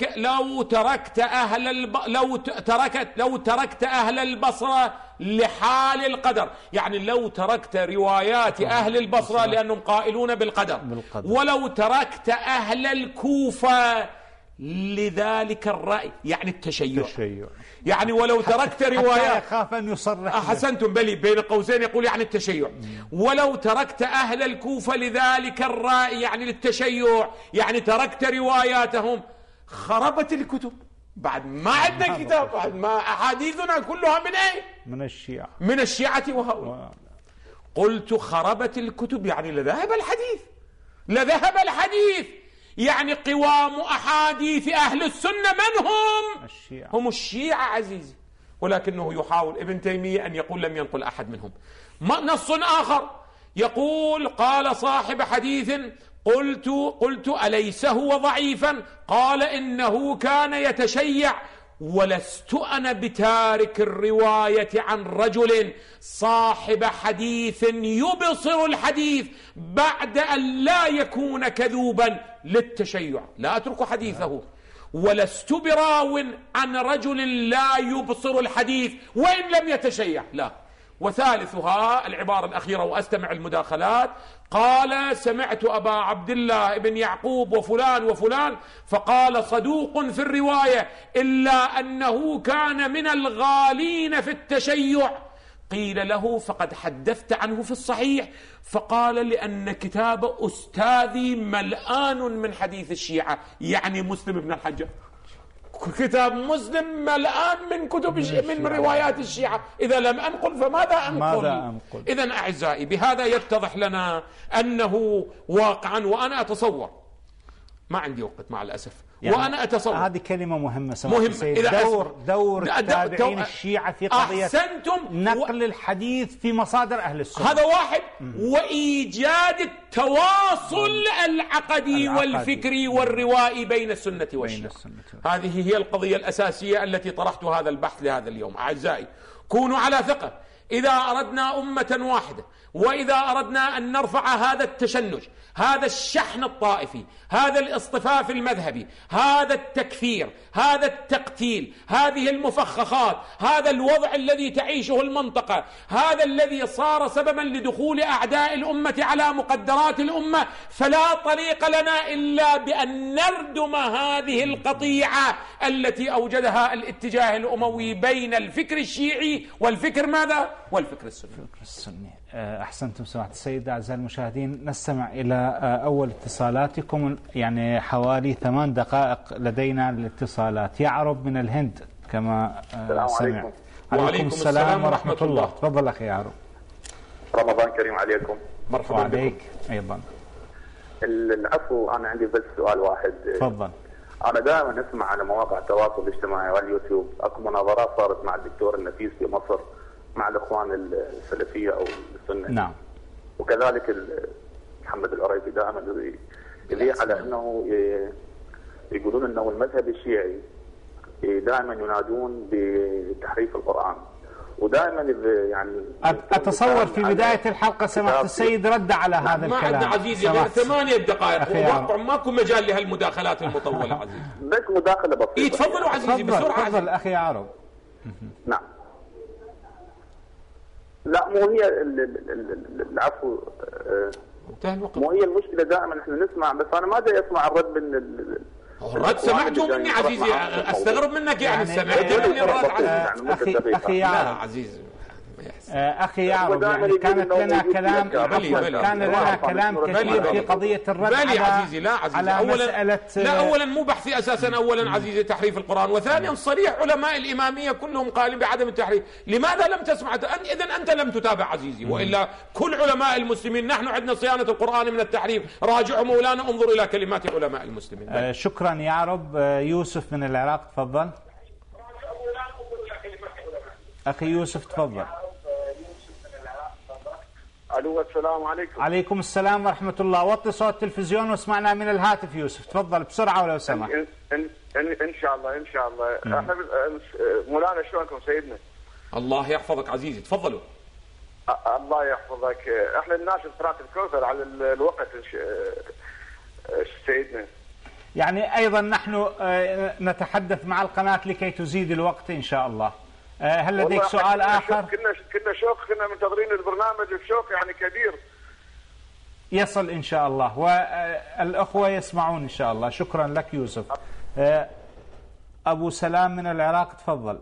تركت أهل البصرة لحال القدر، يعني لو تركت روايات أهل البصرة لأنهم قائلون بالقدر. ولو تركت أهل الكوفة لذلك الرأي، يعني التشيع. يعني ولو تركت روايات يخاف أن يصرح. أحسنتم، بلي بين قوسين يقول يعني التشيع. ولو تركت أهل الكوفة لذلك الرأي، يعني للتشيع، يعني تركت رواياتهم، خربت الكتب. بعد ما عندنا كتاب، بعد ما أحاديثنا كلها من أين؟ من الشيعة وهؤلاء. قلت خربت الكتب، يعني لذهب الحديث. يعني قوام أحاديث أهل السنة من هم؟ هم الشيعة عزيزي. ولكنه يحاول ابن تيمية أن يقول لم ينقل أحد منهم. نص آخر يقول قال صاحب حديث قلت أليس هو ضعيفا؟ قال إنه كان يتشيع. ولست أنا بتارك الرواية عن رجل صاحب حديث يبصر الحديث بعد أن لا يكون كذوبا للتشيع، لا أترك حديثه. ولست براو عن رجل لا يبصر الحديث وإن لم يتشيع، لا. وثالثها العبارة الأخيرة، وأستمع المداخلات. قال سمعت أبا عبد الله بن يعقوب وفلان وفلان فقال صدوق في الرواية إلا أنه كان من الغالين في التشيع. قيل له فقد حدثت عنه في الصحيح، فقال لأن كتاب أستاذي ملآن من حديث الشيعة، يعني مسلم بن الحجاج. كتاب مسلم ملآن من كتب من روايات الشيعة. إذا لم أنقل فماذا أنقل؟ إذن أعزائي بهذا يتضح لنا أنه واقعا، وأنا أتصور، ما عندي وقت مع الأسف، يعني وأنا أتصور هذه كلمة مهمة دور التابعين الشيعة في قضية نقل الحديث في مصادر أهل السنة. هذا واحد. وإيجاد التواصل العقدي والفكري والروائي بين السنة والشيعة. هذه هي القضية الأساسية التي طرحت هذا البحث لهذا اليوم. أعزائي كونوا على ثقة، إذا أردنا أمة واحدة، وإذا أردنا أن نرفع هذا التشنج، هذا الشحن الطائفي، هذا الاصطفاف المذهبي، هذا التكفير، هذا التقتيل، هذه المفخخات، هذا الوضع الذي تعيشه المنطقة، هذا الذي صار سببا لدخول أعداء الأمة على مقدرات الأمة، فلا طريق لنا إلا بأن نردم هذه القطيعة التي أوجدها الاتجاه الأموي بين الفكر الشيعي والفكر ماذا؟ والفكر السني. أحسنتم سماحة السيد. أعزائي المشاهدين، نستمع إلى أول اتصالاتكم، يعني حوالي 8 دقائق لدينا الاتصالات. يعرب من الهند كما سمع. وعليكم السلام ورحمة الله. تفضل أخي يعرب. رمضان كريم عليكم. مرحبا وعليك أيضا. العفو، أنا عندي بس سؤال واحد. تفضل. أنا دائما أسمع على مواقع التواصل الاجتماعي واليوتيوب أكو مناظرات صارت مع الدكتور النفيس في مصر مع الإخوان السلفية أو السنة. نعم. وكذلك محمد العريفي دائما يذيع على أنه يقولون أنه المذهب الشيعي دائما ينادون بتحريف القرآن، ودائما يعني أتصور في بداية الحلقة سماحة السيد رد على هذا الكلام. ما عندنا عزيزي 8 دقائق، ماكو مجال لهالمداخلات المطولة عزيزي. بس مداخلة بسيطة. تفضلوا عزيزي بسرعة. تفضل أخي عرب. نعم. لا مو هي العفو، مو هي المشكلة. دائما احنا نسمع، بس أنا ما أدري أسمع الرد من الرد. سمعته مني عزيزي، استغرب منك يعني سمعت مني الرد. أخي يعرب. عزيزي أخي يعرب، يعني كانت لنا كلام كان لنا كلام كثير في قضية الرد عزيزي. لا عزيزي، أولا مو بحثي أساسا. أولا عزيزي تحريف القرآن، وثانيا صريح علماء الإمامية كلهم قالوا بعدم التحريف. لماذا لم تسمع؟ إذن أنت لم تتابع عزيزي، وإلا كل علماء المسلمين نحن عندنا صيانة القرآن من التحريف. راجعوا مولانا، انظروا إلى كلمات علماء المسلمين. شكرا يعرب. يوسف من العراق تفضل. أخي يوسف تفضل. الو السلام عليكم. عليكم السلام ورحمة الله. وطي صوت التلفزيون واسمعنا من الهاتف. يوسف تفضل بسرعة ولو سمح. ان شاء الله ان شاء الله. احنا مولانا شلونكم سيدنا؟ الله يحفظك عزيزي، تفضلوا. الله يحفظك. احنا نناشد صلاة الكوثر على الوقت سيدنا. يعني ايضا نحن نتحدث مع القناة لكي تزيد الوقت ان شاء الله. هل لديك سؤال آخر؟ كنا شوق، كنا منتظرين البرنامج بشوق يعني كبير. يصل إن شاء الله، والأخوة يسمعون إن شاء الله. شكرا لك يوسف. أبو سلام من العراق تفضل.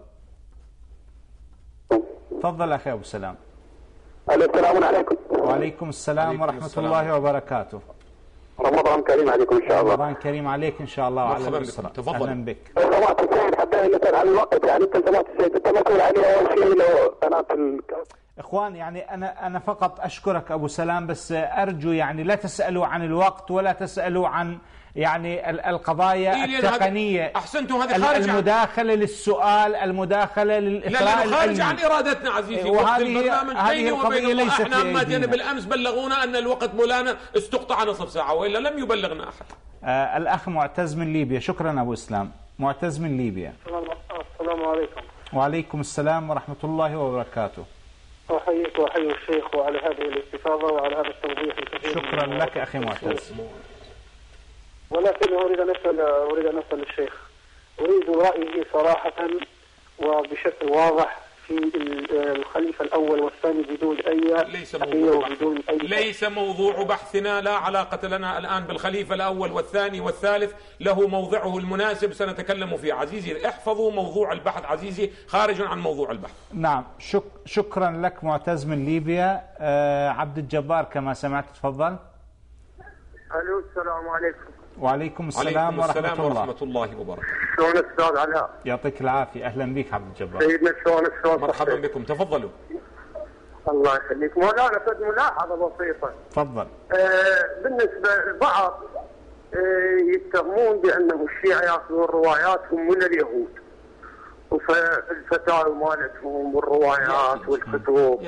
تفضل أخي أبو سلام. السلام عليكم. وعليكم السلام ورحمة الله وبركاته. رمضان كريم عليكم إن شاء الله. رمضان كريم عليك إن شاء الله. مرحبا بكم، تفضل. أهلا بك. سمعت السيد حتى نسأل عن الوقت، يعني أنت سمعت السيد أنت مسؤول عني أول شيء لو قناة إخوان، يعني أنا فقط أشكرك أبو سلام، بس أرجو يعني لا تسألوا عن الوقت ولا تسألوا عن يعني القضايا التقنية. أحسنتم، هذه خارج المداخلة للسؤال، المداخلة للإثراء لا خارج عن إرادتنا عزيزي. وقت البرنامج بيني وبينهم. احنا ما جينا بالأمس بلغونا أن الوقت مولانا استقطع نصف ساعة، وإلا لم يبلغنا أحد. الأخ معتز من ليبيا. شكرا أبو إسلام. معتز من ليبيا. السلام عليكم. وعليكم السلام ورحمة الله وبركاته. أحييك وأحيي الشيخ وعلى هذه الاستفاضة وعلى هذا التوضيح الكثير. شكرا لك أخي معتز. ولكن أريد أن أسأل الشيخ، أريد رأيه صراحة وبشكل واضح في الخليفة الأول والثاني بدون أي ليس موضوع بحثنا، لا علاقة لنا الآن بالخليفة الأول والثاني والثالث، له موضعه المناسب سنتكلم فيه عزيزي. احفظوا موضوع البحث عزيزي، خارج عن موضوع البحث. نعم. شكرا لك معتز من ليبيا. عبد الجبار كما سمعت تفضل. ألو السلام عليكم. وعليكم السلام ورحمة الله وبركاته. شلون أستاذ علاء؟ يعطيك العافية. أهلا بك عبد الجبار. سيدنا شلون مرحبا بكم، تفضلوا. الله يخليك. مولانا فد ملاحظة بسيطة. تفضل. بالنسبة للبعض يتهمون بأنه الشيعة يأخذون رواياتهم من اليهود، وفي الفتاوى مالتهم والروايات والكتب.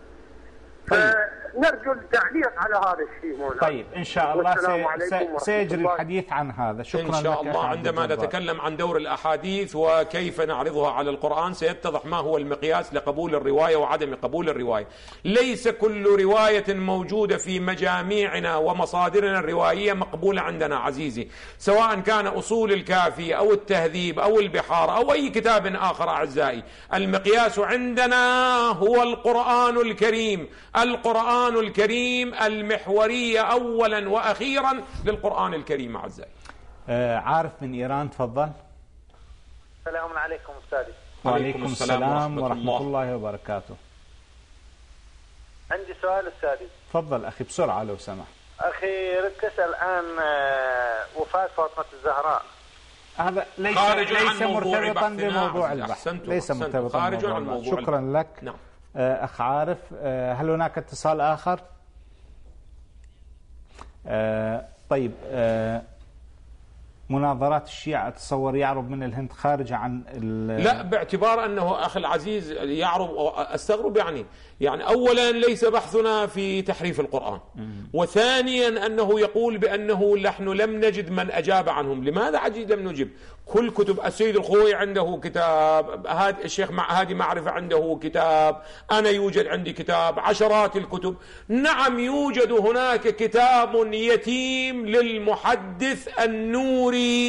فنرجو التعليق على هذا الشيء مولانا. طيب إن شاء الله سيجري الحديث عن هذا. شكرا إن شاء الله. عندما نتكلم عن دور الأحاديث وكيف نعرضها على القرآن سيتضح ما هو المقياس لقبول الرواية وعدم قبول الرواية. ليس كل رواية موجودة في مجاميعنا ومصادرنا الروائية مقبولة عندنا عزيزي، سواء كان أصول الكافي أو التهذيب أو البحار أو أي كتاب آخر أعزائي. المقياس عندنا هو القرآن الكريم. القرآن الكريم المحورية أولا وأخيرا للقرآن الكريم أعزائي. عارف من إيران تفضل. السلام عليكم أستاذي. وعليكم السلام ورحمة الله وبركاته. عندي سؤال أستاذي. تفضل أخي بسرعة لو سمحت. أخي ردت أسأل عن وفاة فاطمة الزهراء. هذا ليس مرتبطا بموضوع البحث. ليس مرتبطا بموضوع البحث. شكرا لك. نعم. أخ عارف، هل هناك اتصال آخر؟ طيب. مناظرات الشيعة أتصور يعرب من الهند خارجة عن لا، باعتبار أنه أخي العزيز يعرب أستغرب يعني أولا ليس بحثنا في تحريف القرآن، وثانيا أنه يقول بأنه نحن لم نجد من أجاب عنهم. لماذا عجيب لم نجب؟ كل كتب السيد الخوي عنده كتاب، الشيخ هادي معرفة عنده كتاب، أنا يوجد عندي كتاب، عشرات الكتب. نعم يوجد هناك كتاب يتيم للمحدث النوري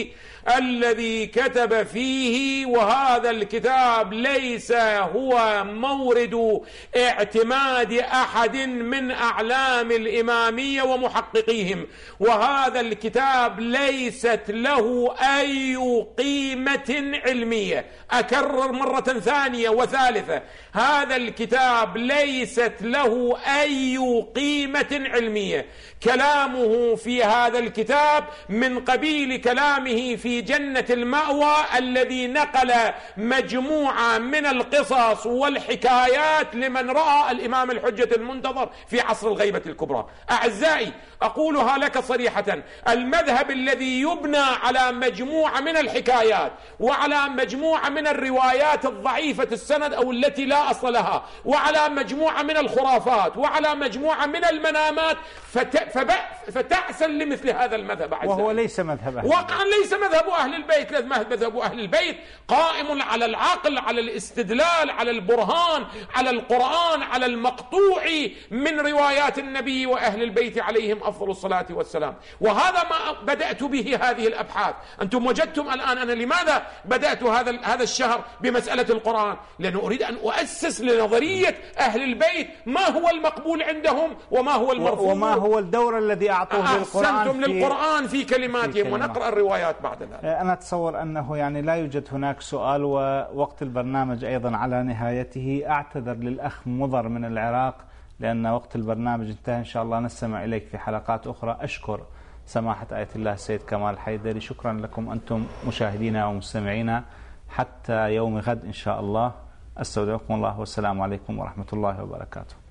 الذي كتب فيه، وهذا الكتاب ليس هو مورد اعتماد أحد من أعلام الإمامية ومحققيهم، وهذا الكتاب ليست له أي قيمة علمية. أكرر مرة ثانية وثالثة، هذا الكتاب ليست له أي قيمة علمية. كلامه في هذا الكتاب من قبيل كلامه في جنة المأوى الذي نقل مجموعة من القصص والحكايات لمن رأى الإمام الحجة المنتظر في عصر الغيبة الكبرى. أعزائي، أقولها لك صريحة، المذهب الذي يبنى على مجموعة من الحكايات وعلى مجموعة من الروايات الضعيفة السند أو التي لا أصل لها وعلى مجموعة من الخرافات وعلى مجموعة من المنامات فتعسل لمثل هذا المذهب. وهو ليس مذهب أهل واقعا ليس مذهب أهل البيت. مذهب أهل البيت قائم على العقل، على الاستدلال، على البرهان، على القرآن، على المقطوع من روايات النبي وأهل البيت عليهم أفضل الصلاة والسلام. وهذا ما بدأت به هذه الأبحاث. أنتم وجدتم الآن أنا لماذا بدأت هذا الشهر بمسألة القرآن؟ لأنه أريد أن أؤسس لنظرية أهل البيت، ما هو المقبول عندهم وما هو المرفوض وما هو الدور الذي أعطوه للقرآن في كلماتهم، ونقرأ الروايات بعد ذلك. أنا أتصور أنه يعني لا يوجد هناك سؤال، ووقت البرنامج أيضا على نهايته. أعتذر للأخ مضر من العراق لأن وقت البرنامج انتهى. إن شاء الله نستمع إليك في حلقات أخرى. أشكر سماحة آية الله السيد كمال حيدري. شكرا لكم أنتم مشاهدينا ومستمعينا، حتى يوم غد إن شاء الله. أستودعكم الله والسلام عليكم ورحمة الله وبركاته.